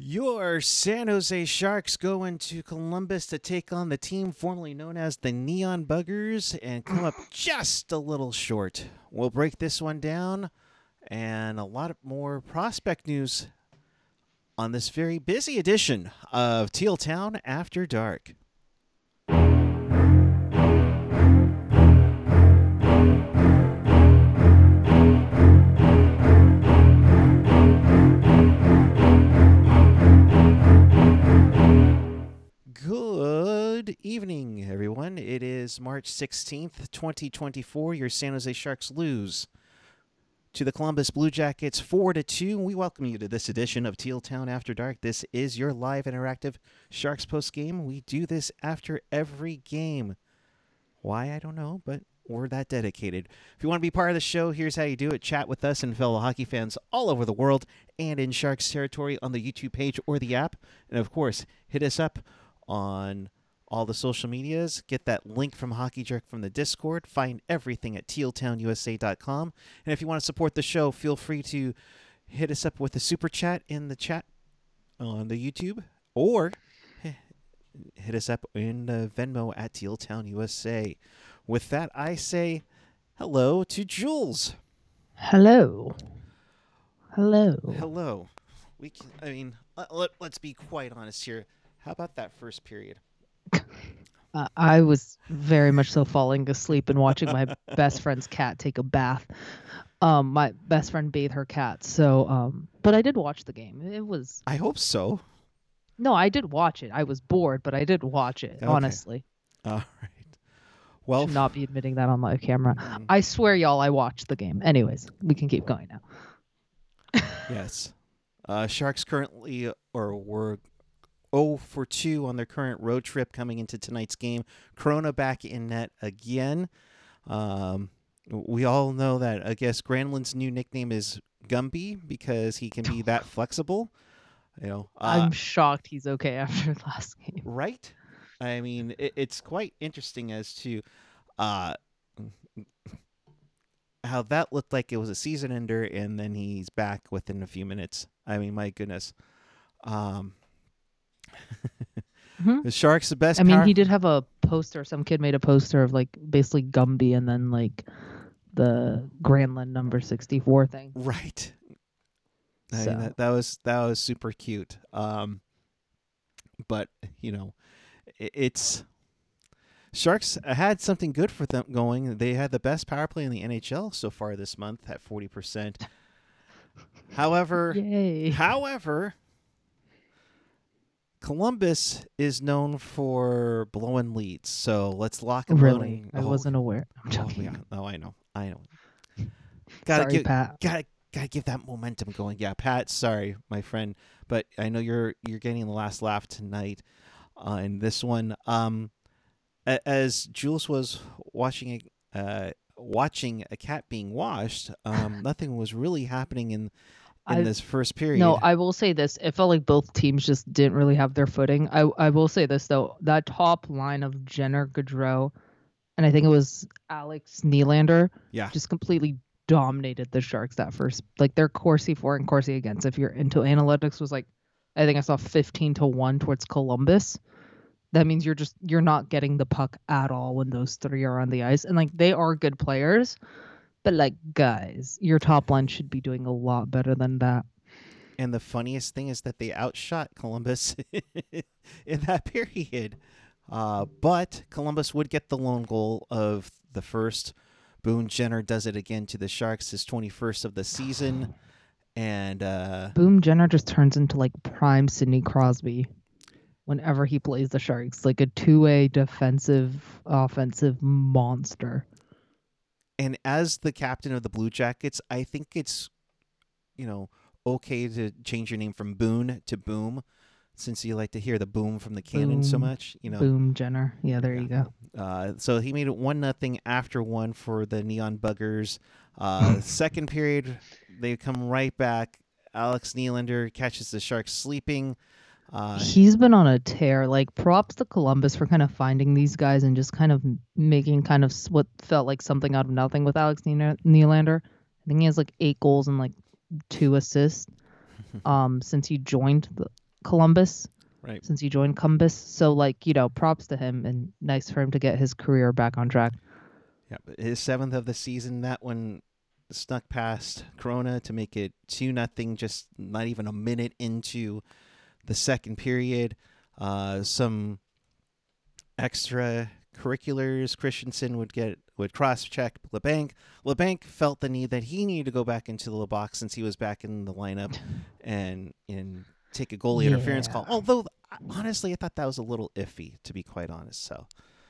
Your San Jose Sharks go into Columbus to take on the team formerly known as the Neon Buggers and come up just a little short. We'll break this one down and a lot more prospect news on this very busy edition of Teal Town After Dark. Good evening, everyone. It is March 16th, 2024. Your San Jose Sharks lose to the Columbus Blue Jackets 4-2. We welcome you to this edition of Teal Town After Dark. This is your live interactive Sharks post game. We do this after every game. Why, I don't know, but we're that dedicated. If you want to be part of the show, here's how you do it. Chat with us and fellow hockey fans all over the world and in Sharks territory on the YouTube page or the app. And of course, hit us up on all the social medias. Get that link from Hockey Jerk from the Discord. Find everything at tealtownusa.com. And if you want to support the show, feel free to hit us up with a super chat in the chat on the YouTube, or hit us up in the Venmo at tealtownusa. With that, I say hello to Jules. Hello. Hello. Hello. Let's be quite honest here. How about that first period? I was very much so falling asleep and watching my best friend's cat take a bath. My best friend bathed her cat. So, but I did watch the game. It was. I hope so. No, I did watch it. I was bored, but I did watch it. Okay. Honestly. All right. Well, should not be admitting that on live camera. I swear, y'all, I watched the game. Anyways, we can keep going now. Yes. Sharks currently were 0-2 on their current road trip coming into tonight's game. Corona back in net again. We all know that, I guess, Granlund's new nickname is Gumby because he can be that flexible. I'm shocked he's okay after the last game. Right? I mean, it's quite interesting as to how that looked like it was a season ender, and then he's back within a few minutes. I mean, my goodness. The Sharks, the best. I mean, he did have a poster. Some kid made a poster of like basically Gumby and then like the Granlund number 64 thing. Right. So. I mean, that was super cute. But it's Sharks had something good for them going. They had the best power play in the NHL so far this month at 40%. However, Columbus is known for blowing leads, so let's lock and loading. I wasn't aware. I'm joking. Yeah. No, I know. Sorry, Pat. Gotta give that momentum going. Yeah, Pat. Sorry, my friend, but I know you're getting the last laugh tonight in this one. As Jules was watching a cat being washed, nothing was really happening in this first period. No, I will say this. It felt like both teams just didn't really have their footing. I will say this, though. That top line of Jenner, Gaudreau, and I think it was Alex Nylander, just completely dominated the Sharks that first. Like, their Corsi for and Corsi against, if you're into analytics, was like, I think I saw 15-1 towards Columbus. That means you're not getting the puck at all when those three are on the ice. And, like, they are good players. But, like, guys, your top line should be doing a lot better than that. And the funniest thing is that they outshot Columbus in that period. But Columbus would get the lone goal of the first. Boone Jenner does it again to the Sharks, his 21st of the season. And Boone Jenner just turns into, like, prime Sidney Crosby whenever he plays the Sharks. Like a two-way defensive, offensive monster. And as the captain of the Blue Jackets, I think it's, okay to change your name from Boone to Boom, since you like to hear the boom from the cannon so much. Boom Jenner. Yeah, there you go. So he made it 1-0 after one for the Neon Buggers. Second period, they come right back. Alex Nylander catches the Sharks sleeping. He's been on a tear. Like, props to Columbus for kind of finding these guys and just kind of making kind of what felt like something out of nothing with Alex Nylander. I think he has like 8 goals and like 2 assists since he joined Columbus. Right. Since he joined Columbus. So, like, you know, props to him and nice for him to get his career back on track. Yeah, but his 7th of the season, that one snuck past Corona to make it 2-0, just not even a minute into the second period. Some extra curriculars. Christensen would cross-check LeBanc. LeBanc felt the need that he needed to go back into the box since he was back in the lineup and take a goalie interference call. Although, honestly, I thought that was a little iffy, to be quite honest. So,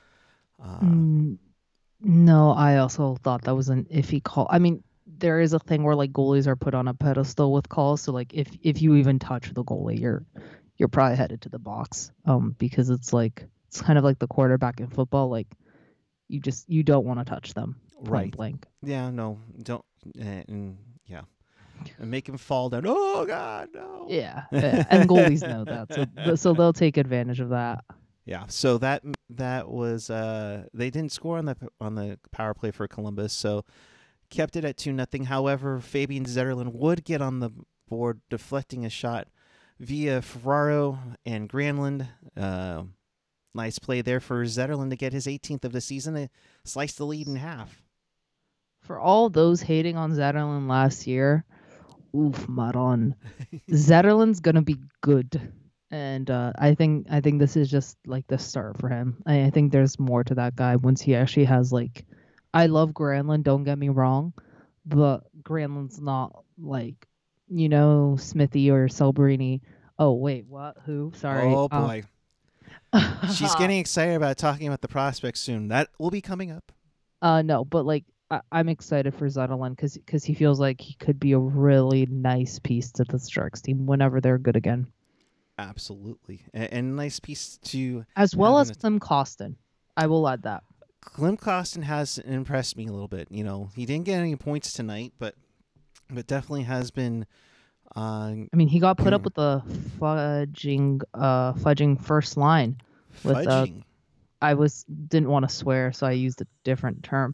no, I also thought that was an iffy call. I mean, there is a thing where like goalies are put on a pedestal with calls. So like if you even touch the goalie, you're probably headed to the box. Because it's kind of like the quarterback in football. Like you don't want to touch them. Right. Blank. Yeah. No. Don't. Yeah. And make him fall down. Oh God, no. Yeah. And goalies know that, so they'll take advantage of that. Yeah, so that was they didn't score on the power play for Columbus, so kept it at 2-0. However, Fabian Zetterlund would get on the board, deflecting a shot via Ferraro and Granlund. Nice play there for Zetterlund to get his 18th of the season, to slice the lead in half. For all those hating on Zetterlund last year, oof, Maron. Zetterlund's gonna be good. And I think this is just like the start for him. I think there's more to that guy once he actually has like. I love Granlund, don't get me wrong, but Granlund's not like, you know, Smithy or Celebrini. Oh wait, what? Who? Sorry. Oh boy, she's getting excited about talking about the prospects soon. That will be coming up. No, but like I'm excited for Zetterlund because he feels like he could be a really nice piece to the Sharks team whenever they're good again. Absolutely. And nice piece to... As well as Klim Kostin. I will add that. Klim Kostin has impressed me a little bit. You know, he didn't get any points tonight, but definitely has been... I mean, he got put up with the fudging first line. Fudging? Didn't want to swear, so I used a different term.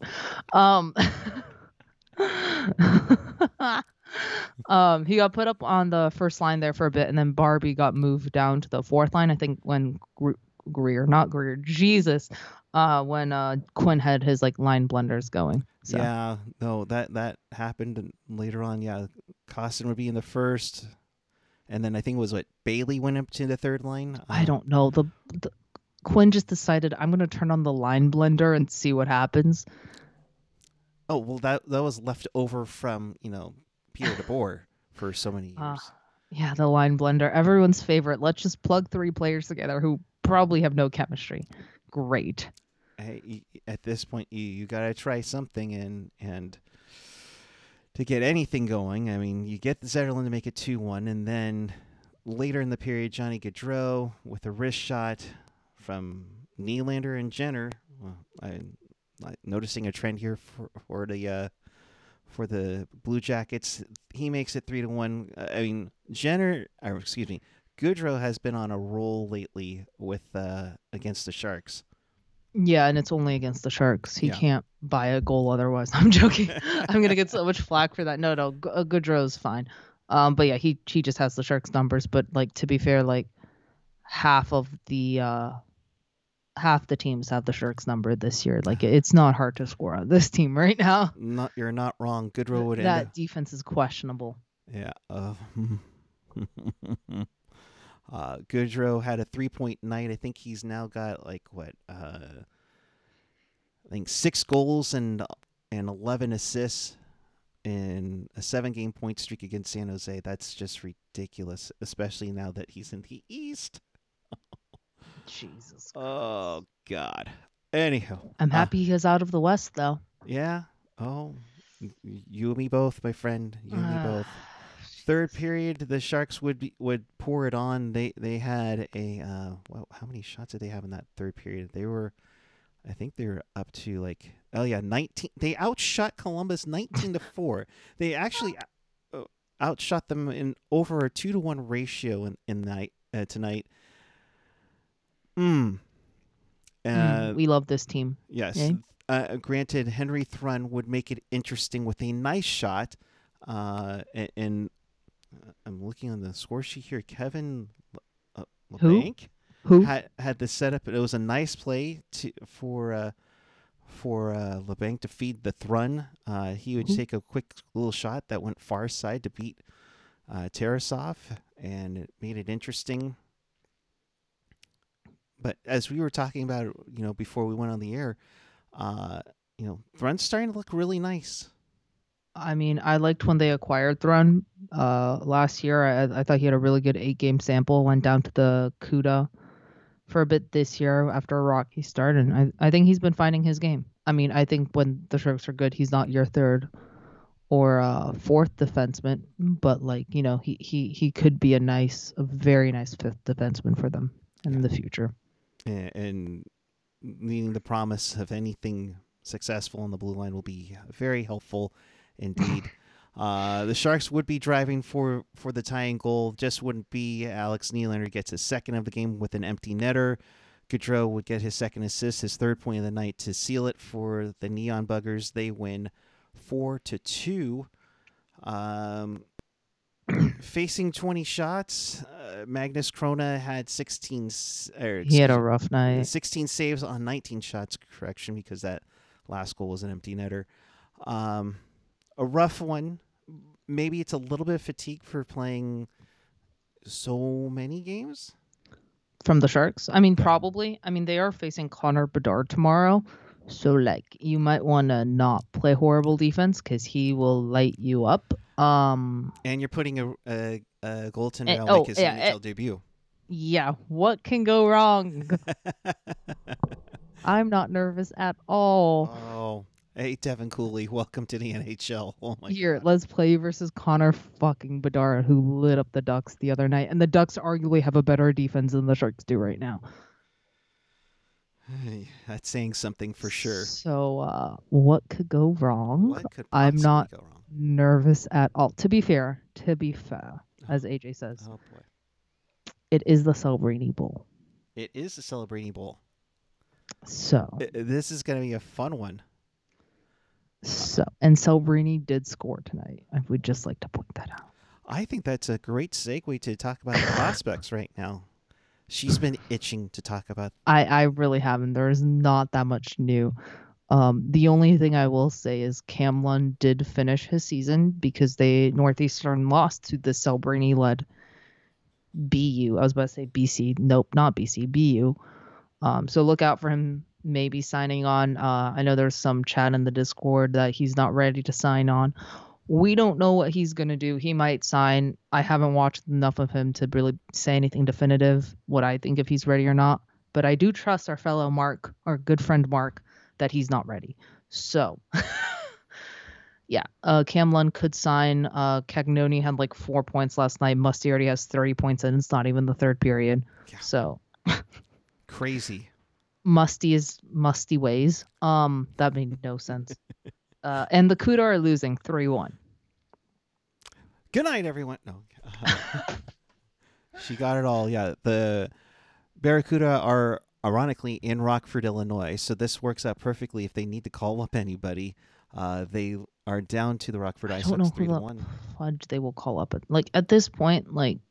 He got put up on the first line there for a bit, and then Barbie got moved down to the fourth line. I think when when Quinn had his like line blenders going. So. Yeah, no, that happened later on. Yeah, Kostin would be in the first, and then I think it was Bailey went up to the third line. I don't know. The Quinn just decided I'm going to turn on the line blender and see what happens. Oh well, that was left over from Peter DeBoer for so many years. Yeah, the line blender, everyone's favorite. Let's just plug 3 players together who probably have no chemistry. Great. Hey, at this point, you gotta try something, and to get anything going. I mean, you get Zetterlund to make it 2-1, and then later in the period, Johnny Gaudreau with a wrist shot from Nylander and Jenner. Well, I'm noticing a trend here for the Blue Jackets. He makes it 3-1. I mean, Gaudreau has been on a roll lately with against the Sharks. Yeah, and it's only against the Sharks. He can't buy a goal otherwise. I'm joking. I'm gonna get so much flack for that. No, Gaudreau's fine. But yeah, he just has the Sharks numbers. But like, to be fair, like half the teams have the Sharks number this year. Like, it's not hard to score on this team right now. You're not wrong. Gaudreau would that defense is questionable. Yeah. Gaudreau had a 3-point night. I think he's now got I think 6 goals and 11 assists in a 7-game point streak against San Jose. That's just ridiculous, especially now that he's in the East. Jesus Christ. Oh God. Anyhow, I'm happy he's out of the West, though. Yeah. Oh, you and me both, my friend. You and me both. Third period, the Sharks would pour it on. They had a how many shots did they have in that third period? I think they were up to 19. They outshot Columbus 19-4. They actually outshot them in over a 2-1 ratio tonight. We love this team. Yes. Okay? Granted, Henry Thrun would make it interesting with a nice shot. And I'm looking on the score sheet here. Kevin LeBanc. Who had the setup? It was a nice play for LeBanc to feed the Thrun. He would take a quick little shot that went far side to beat Tarasov, and it made it interesting. But as we were talking about, before we went on the air, Thrun's starting to look really nice. I mean, I liked when they acquired Thrun last year. I thought he had a really good 8-game sample. Went down to the CUDA for a bit this year after a rocky start, and I think he's been finding his game. I mean, I think when the Sharks are good, he's not your third or fourth defenseman, but he could be a very nice fifth defenseman for them in the future. And needing the promise of anything successful on the blue line will be very helpful indeed. The Sharks would be driving for the tying goal. Just wouldn't be. Alex Nylander gets his second of the game with an empty netter. Gaudreau would get his second assist, his third point of the night to seal it for the Neon Buggers. They win 4-2. Facing 20 shots, Magnus Krona had 16. He had a rough night. 16 saves on 19 shots. Correction, because that last goal was an empty netter. A rough one. Maybe it's a little bit of fatigue for playing so many games from the Sharks. I mean, probably. I mean, they are facing Connor Bedard tomorrow, so you might want to not play horrible defense because he will light you up. And you're putting a goaltender out like his NHL debut. Yeah, what can go wrong? I'm not nervous at all. Oh, hey, Devin Cooley, welcome to the NHL. Oh my God. Let's play versus Connor fucking Bedard, who lit up the Ducks the other night, and the Ducks arguably have a better defense than the Sharks do right now. That's saying something for sure. So, what could go wrong? What could I'm not go wrong? Nervous at all. To be fair, as AJ says. Oh boy. It is the Celebrini Bowl. It is the Celebrini Bowl. So this is going to be a fun one. And Celebrini did score tonight. I would just like to point that out. I think that's a great segue to talk about the prospects right now. She's been itching to talk about. I really haven't. There's not that much new. The only thing I will say is Cam Lund did finish his season because Northeastern lost to the Celebrini-led BU. I was about to say BC. Nope, not BC. BU. So look out for him maybe signing on. I know there's some chat in the Discord that he's not ready to sign on. We don't know what he's going to do. He might sign. I haven't watched enough of him to really say anything definitive, what I think if he's ready or not. But I do trust our fellow Mark, our good friend Mark, that he's not ready. So, yeah, Cam Lund could sign. Cagnoni had 4 points last night. Musty already has 30 points, and it's not even the third period. Yeah. So, crazy. Musty is musty ways. That made no sense. And the CUDA are losing 3-1. Good night, everyone. No, she got it all. Yeah, the Barracuda are ironically in Rockford, Illinois, so this works out perfectly if they need to call up anybody. They are down to the Rockford Ice Hawks 3-1. Fudge they will call up. At this point,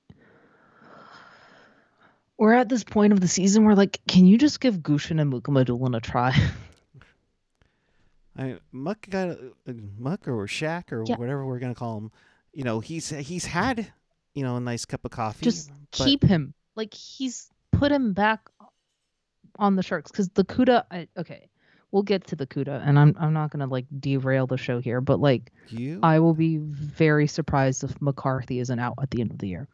we're at this point of the season where can you just give Gushin and Mukamadulin a try? Muck or Shaq or whatever we're gonna call him. He's had a nice cup of coffee. Just keep him. He's put him back on the Sharks because the CUDA. Okay, we'll get to the CUDA, and I'm not gonna derail the show here, but I will be very surprised if McCarthy isn't out at the end of the year.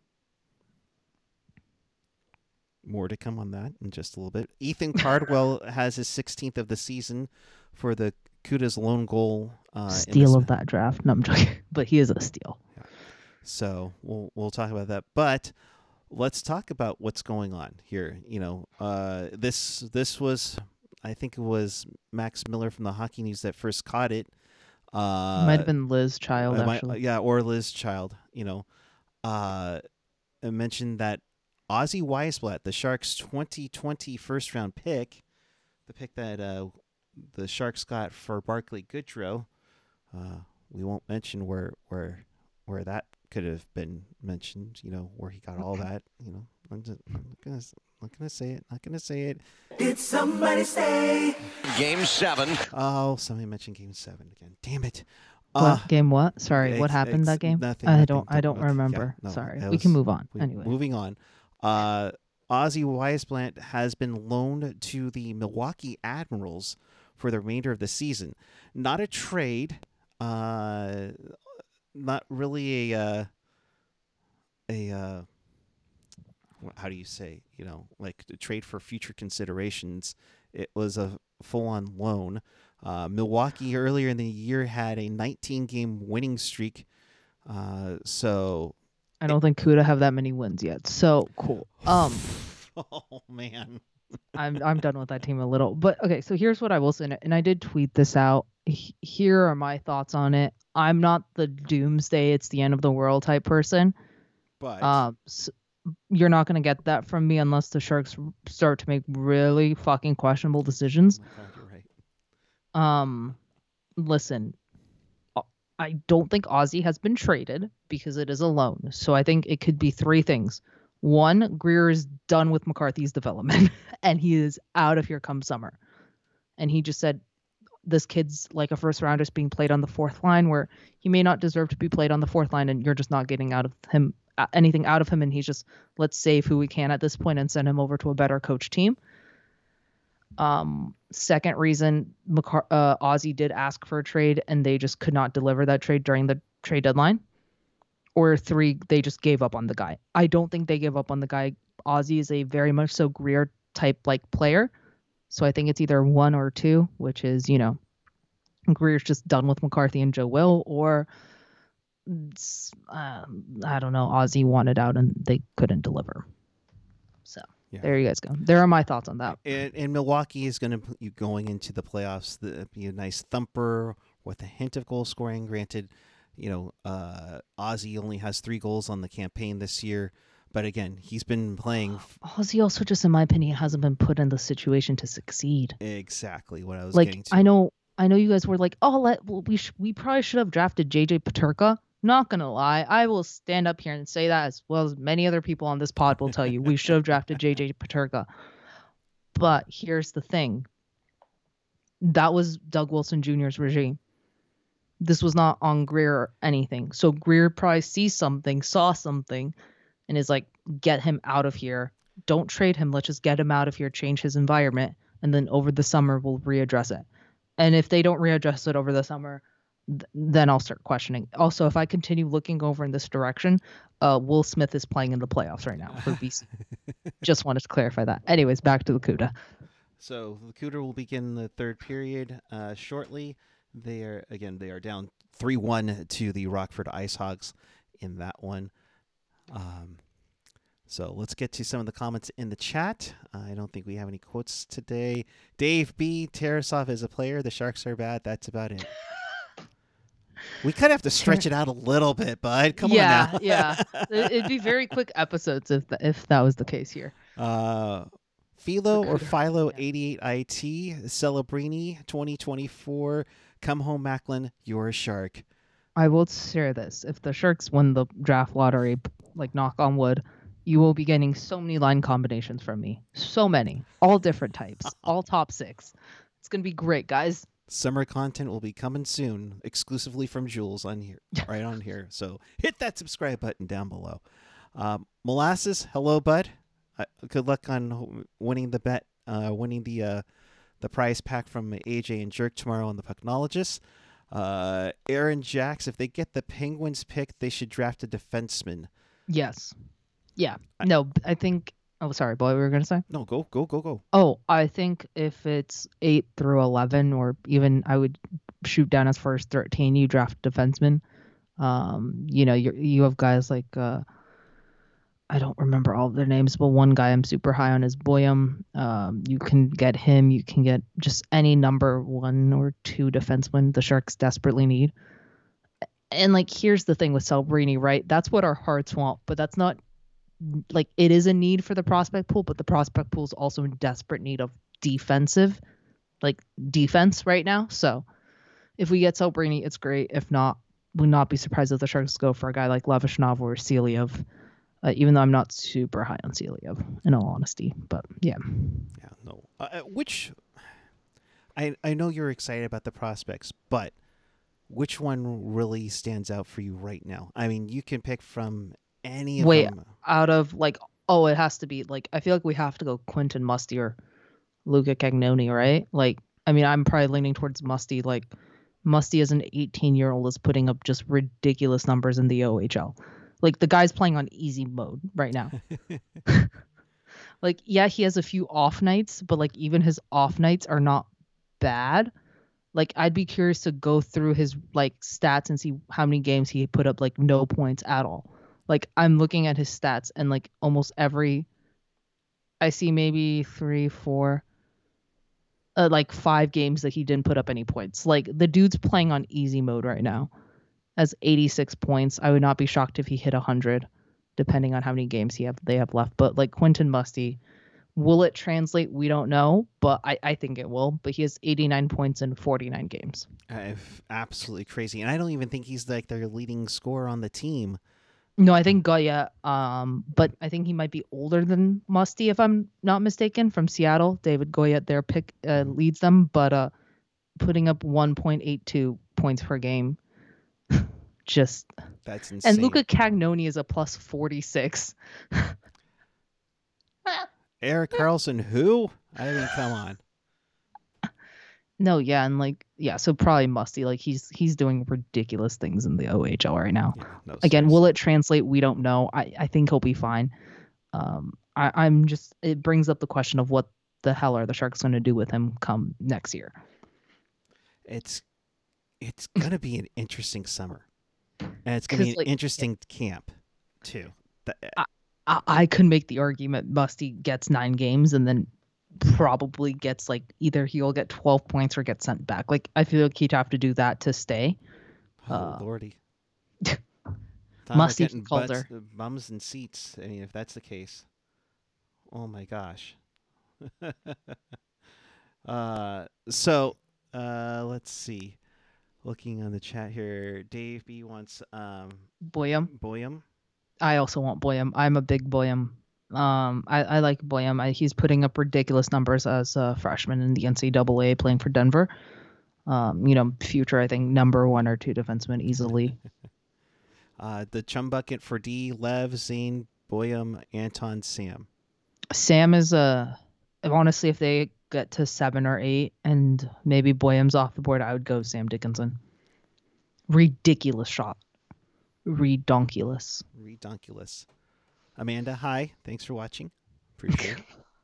More to come on that in just a little bit. Ethan Cardwell has his 16th of the season for the CUDA's lone goal. Steal of that draft. No, I'm joking. But he is a steal. Yeah. So we'll talk about that. But let's talk about what's going on here. This was, I think it was Max Miller from the Hockey News that first caught it. Might have been Liz Child, actually. Or Liz Child. I mentioned that Ozzy Weisblatt, the Sharks' 2020 first-round pick, the pick that the Sharks got for Barclay Goodrow. We won't mention where that could have been mentioned. Where he got all that. Not gonna say it. Not gonna say it. Did somebody say Game 7? Oh, somebody mentioned Game 7 again. Damn it. Game what? Sorry, what happened that game? Nothing. I don't remember. Yeah, no, Sorry. We can move on. Anyway. Moving on. Ozzy Weisblant has been loaned to the Milwaukee Admirals for the remainder of the season. Not a trade. Not really a how do you say, like a trade for future considerations. It was a full-on loan. Milwaukee earlier in the year had a 19-game winning streak. So I don't think Kuda have that many wins yet. So cool. Oh man. I'm done with that team a little. But okay, so here's what I will say, and I did tweet this out. Here are my thoughts on it. I'm not the doomsday, it's the end of the world type person. But so you're not going to get that from me unless the Sharks start to make really fucking questionable decisions. Oh my God, you're right. Listen, I don't think Ozzy has been traded because it is a loan. So I think it could be three things. One, Greer is done with McCarthy's development and he is out of here come summer. And he just said, this kid's like a first rounder is being played on the fourth line where he may not deserve to be played on the fourth line and you're just not getting anything out of him. And he's just, let's save who we can at this point and send him over to a better coach team. Second reason, Ozzy did ask for a trade and they just could not deliver that trade during the trade deadline. Or three, they just gave up on the guy. I don't think they gave up on the guy. Ozzy is a very much so Greer type like player. So I think it's either one or two, which is, Greer's just done with McCarthy and Joe Will, or I don't know, Ozzy wanted out and they couldn't deliver. So There you guys go. There are my thoughts on that. And Milwaukee is going to going into the playoffs, be a nice thumper with a hint of goal scoring. Granted, Ozzy only has 3 goals on the campaign this year. But again, he's been playing. Ozzy also, just in my opinion, hasn't been put in the situation to succeed. Exactly what I was getting to. I know you guys were like, we probably should have drafted JJ Peterka. Not gonna lie, I will stand up here and say that as well as many other people on this pod will tell you we should have drafted JJ Peterka. But here's the thing. That was Doug Wilson Jr.'s regime. This was not on Greer or anything. So Greer probably saw something, and is like, get him out of here. Don't trade him. Let's just get him out of here, change his environment, and then over the summer we'll readdress it. And if they don't readdress it over the summer, then I'll start questioning. Also, if I continue looking over in this direction, Will Smith is playing in the playoffs right now for BC. Just wanted to clarify that. Anyways, back to the CUDA. So the CUDA will begin the third period shortly. They are down 3-1 to the Rockford Ice Hogs in that one. So let's get to some of the comments in the chat. I don't think we have any quotes today. Dave B. Tarasov is a player. The Sharks are bad. That's about it. We kind of have to stretch it out a little bit, bud. Come on now. Yeah. It'd be very quick episodes if that was the case here. Philo or Philo 88IT, Celebrini 2024. Come home, Macklin. You're a Shark. I will share this. If the Sharks win the draft lottery, like knock on wood, you will be getting so many line combinations from me. So many. All different types. All top 6. It's going to be great, guys. Summer content will be coming soon, exclusively from Jules on here, right on here. So hit that subscribe button down below. Molasses, hello, bud. Good luck on winning the bet, winning the prize pack from AJ and Jerk tomorrow on the Pucknologist. Aaron Jacks, if they get the Penguins pick, they should draft a defenseman. Yes. Yeah. No, I think. Oh, sorry, boy. What were you going to say? No, go. Oh, I think if it's 8 through 11, or even I would shoot down as far as 13, you draft defensemen. You have guys like I don't remember all of their names, but one guy I'm super high on is Boyum. You can get him. You can get just any number 1 or 2 defensemen the Sharks desperately need. And like, here's the thing with Celebrini, right? That's what our hearts want, but that's not. Like, it is a need for the prospect pool, but the prospect pool is also in desperate need of defense right now. So if we get Celebrini, it's great. If not, would not be surprised if the Sharks go for a guy like Levashnov or Celiev. even though I'm not super high on Celiev, in all honesty. But yeah. Yeah, no. Which I know you're excited about the prospects, but which one really stands out for you right now? I mean, you can pick from any of them. Out of like, oh, it has to be like, I feel like we have to go Quentin Musty or Luca Cagnoni, right? Like, I mean, I'm probably leaning towards Musty. Like, Musty as an 18-year-old is putting up just ridiculous numbers in the OHL. Like, the guy's playing on easy mode right now. Like, yeah, he has a few off nights, but like even his off nights are not bad. Like, I'd be curious to go through his like stats and see how many games he put up like no points at all. Like, I'm looking at his stats and like almost every, I see maybe 3, 4, like 5 games that he didn't put up any points. Like, the dude's playing on easy mode right now. Has 86 points. I would not be shocked if he hit 100, depending on how many games they have left. But like Quentin Musty, will it translate? We don't know, but I think it will. But he has 89 points in 49 games. Absolutely crazy. And I don't even think he's like their leading scorer on the team. No, I think Goya, but I think he might be older than Musty, if I'm not mistaken, from Seattle. David Goya, their pick, leads them, but putting up 1.82 points per game. Just that's insane. And Luca Cagnoni is a plus 46. Erik Karlsson, who? I mean, come on. No, yeah, and like, yeah, so probably Musty. Like, he's doing ridiculous things in the OHL right now. Yeah, no, again, seriously. Will it translate? We don't know. I think he'll be fine. I'm just, it brings up the question of what the hell are the Sharks going to do with him come next year? It's gonna be an interesting summer. And it's going to be an interesting camp, too. I could make the argument Musty gets 9 games and then probably gets, like, either he'll get 12 points or get sent back. Like, I feel like he'd have to do that to stay. Oh, Lordy. Musty Calder. Bums and seats, I mean, if that's the case. Oh, my gosh. Let's see. Looking on the chat here, Dave B wants Boyum. I also want Boyum. I'm a big Boyum. I like Boyum. He's putting up ridiculous numbers as a freshman in the NCAA playing for Denver. Future, I think, number 1 or 2 defenseman easily. The chum bucket for D, Lev, Zane, Boyum, Anton, Sam. Sam is honestly, if they get to 7 or 8 and maybe Boyum's off the board, I would go Sam Dickinson. Ridiculous shot. Redonkulous. Amanda, hi. Thanks for watching. Appreciate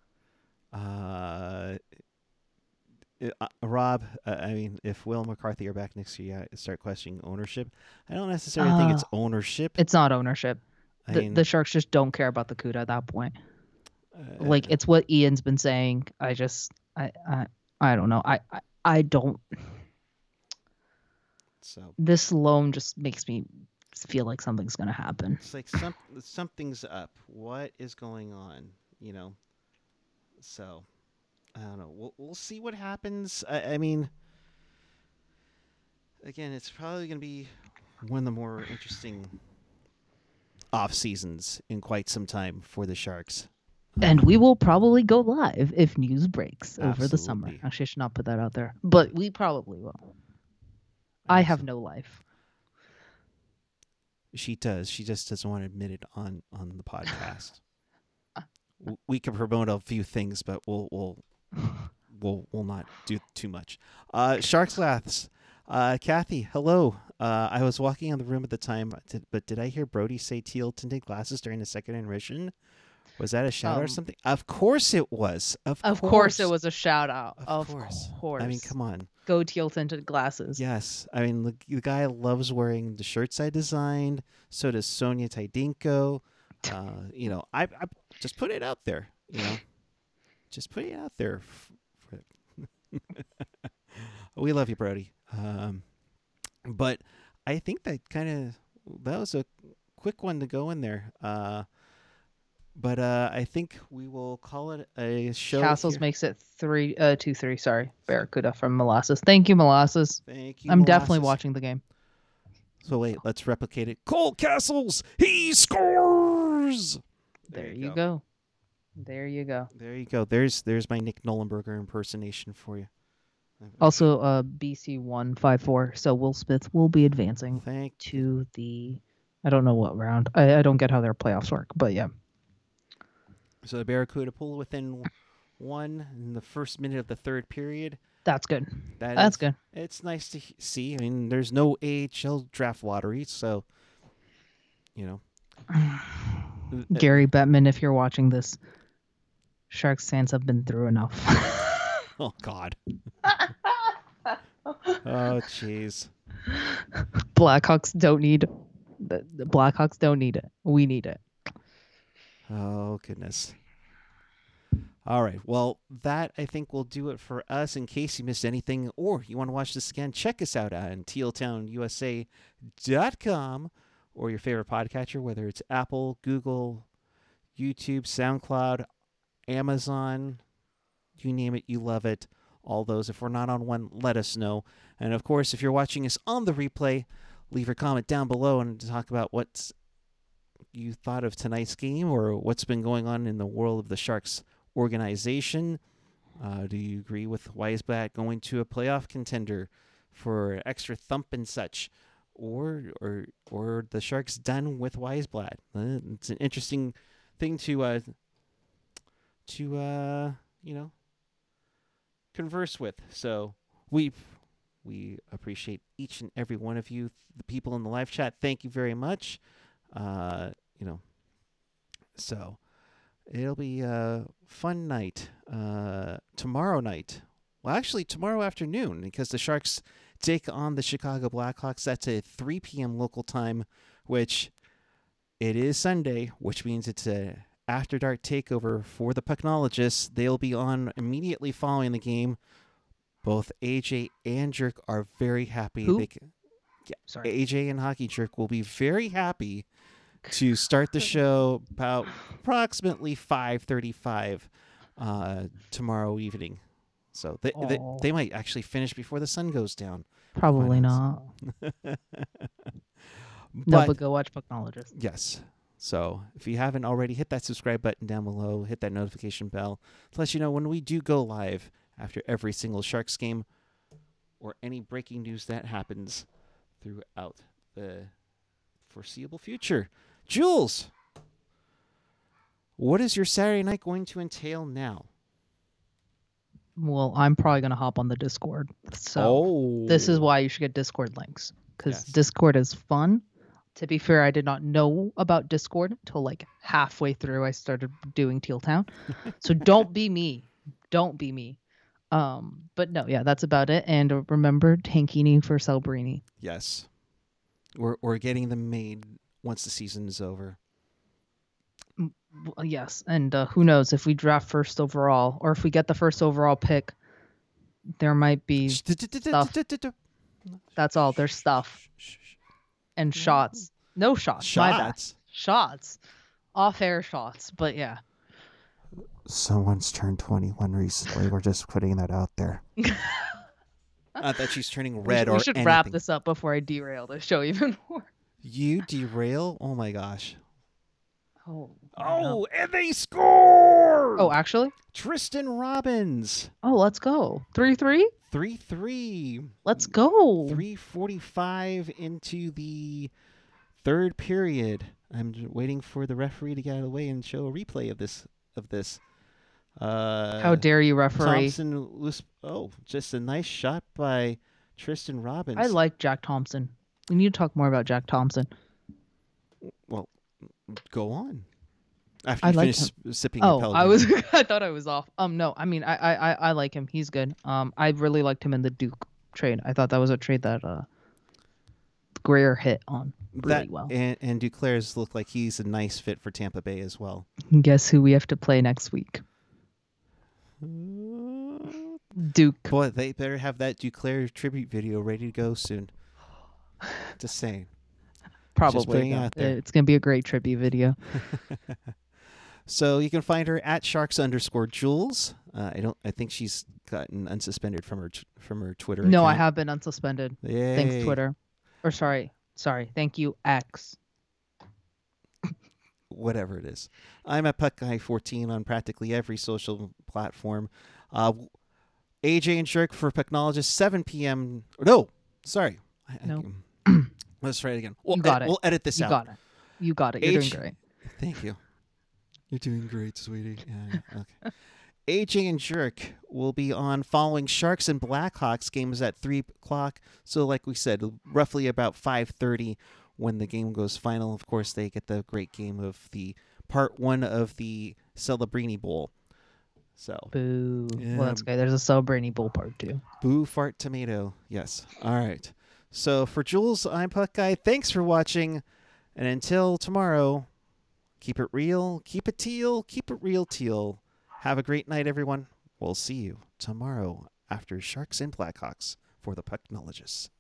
it. Rob, I mean, if Will McCarthy are back next year, start questioning ownership. I don't necessarily think it's ownership. It's not ownership. The Sharks just don't care about the CUDA at that point. Like, it's what Ian's been saying. I don't know. I don't. So this loan just makes me feel like something's going to happen. It's like something's up. What is going on? So I don't know. We'll see what happens. I mean, again, it's probably going to be one of the more interesting off seasons in quite some time for the Sharks. And we will probably go live if news breaks over the summer. Actually, I should not put that out there, but we probably will. I have no life. She does. She just doesn't want to admit it on the podcast. We can promote a few things, but we'll not do too much. Sharks Laughs. Kathy, hello. I was walking in the room at the time, but did I hear Brody say teal tinted glasses during the second intermission? Was that a shout out or something? Of course it was. Of course it was a shout out. Of course. I mean, come on. Go teal tinted glasses. Yes. I mean, the guy loves wearing the shirts I designed. So does Sonia Tydinko. I just put it out there. Just put it out there. We love you, Brody. But I think that was a quick one to go in there. But I think we will call it a show. Castles makes it 2-3. Sorry, Barracuda from Molasses. Thank you, Molasses. Thank you. I'm definitely watching the game. So wait, let's replicate it. Cole Castles, he scores. There you go. There you go. There you go. There's my Nick Nollenberger impersonation for you. Also, BC 154. So Will Smith will be advancing to the. I don't know what round. I don't get how their playoffs work, but yeah. So the Barracuda pull within 1 in the first minute of the third period. That's good. That's good. It's nice to see. I mean, there's no AHL draft lottery, so Gary Bettman, if you're watching this, Sharks fans have been through enough. Oh God. Oh jeez. Blackhawks don't need the Blackhawks don't need it. We need it. Oh goodness. All right. Well, that I think will do it for us. In case you missed anything or you want to watch this again, check us out on tealtownusa.com or your favorite podcatcher, whether it's Apple, Google, YouTube, SoundCloud, Amazon, you name it, you love it. All those. If we're not on one, let us know. And of course, if you're watching us on the replay, leave your comment down below and talk about what you thought of tonight's game or what's been going on in the world of the Sharks organization. Do you agree with Weissblatt going to a playoff contender for extra thump and such, or the Sharks done with Weissblatt? It's an interesting thing to converse with. So we appreciate each and every one of you, the people in the live chat. Thank you very much. So it'll be a fun night tomorrow night. Well, actually tomorrow afternoon, because the Sharks take on the Chicago Blackhawks. That's at 3 p.m. local time, which it is Sunday, which means it's a after dark takeover for the Pucknologists. They'll be on immediately following the game. Both AJ and Jerk are very happy. Who? Sorry. AJ and Hockey Jerk will be very happy to start the show about approximately 5:35 tomorrow evening. So they might actually finish before the sun goes down. Probably not. But go watch Pucknologists. Yes. So if you haven't already, hit that subscribe button down below, hit that notification bell to let you know when we do go live after every single Sharks game or any breaking news that happens throughout the foreseeable future. Jules, what is your Saturday night going to entail now? Well, I'm probably going to hop on the Discord. So this is why you should get Discord links, because Discord is fun. To be fair, I did not know about Discord until like halfway through I started doing Teal Town. So don't be me. Don't be me. But no, yeah, that's about it. And remember, Tankini for Celebrini. Yes. We're getting them made once the season is over. Yes, and who knows if we draft first overall or if we get the first overall pick, there might be stuff. That's all. There's stuff. And shots. No shots. Shots. Off-air shots. But yeah. Someone's turned 21 recently. We're just putting that out there. Not that she's turning red or anything. We should wrap this up before I derail the show even more. You derail? Oh my gosh. Oh, no. And they score! Oh, actually? Tristan Robbins. Oh, let's go. 3-3? 3-3. Let's go. 3:45 into the third period. I'm waiting for the referee to get out of the way and show a replay of this. How dare you, referee? Just a nice shot by Tristan Robbins. I like Jack Thompson. We need to talk more about Jack Thompson. Well, go on. After you finish sipping your Pellegrino. I thought I was off. No, I mean I like him. He's good. I really liked him in the Duke trade. I thought that was a trade that Greer hit on really well. And Duclair's looked like he's a nice fit for Tampa Bay as well. Guess who we have to play next week? Duke. Boy, they better have that Duclair tribute video ready to go soon. Just saying. Probably. It's going to be a great tribute video. So you can find her at Sharks_Jules. I think she's gotten unsuspended from her Twitter account. No, I have been unsuspended. Yay. Thanks, Twitter. Or sorry. Thank you, X. whatever it is. I'm at PuckGuy14 on practically every social platform. AJ and Jerk for Pucknologist, 7 p.m. No, sorry. No. Let's try it again. You got it. We'll edit this out. You got it. You're doing great. Thank you. You're doing great, sweetie. Yeah, okay. AJ and Jerk will be on following Sharks and Blackhawks games at 3 o'clock. So like we said, roughly about 5:30 when the game goes final. Of course, they get the great game of the part 1 of the Celebrini Bowl. So boo. Yeah. Well, that's okay. There's a Celebrini Bowl part 2. Boo, fart, tomato. Yes. All right. So for Jules, I'm Puck Guy. Thanks for watching. And until tomorrow, keep it real, keep it teal, keep it real teal. Have a great night, everyone. We'll see you tomorrow after Sharks and Blackhawks for the Pucknologists.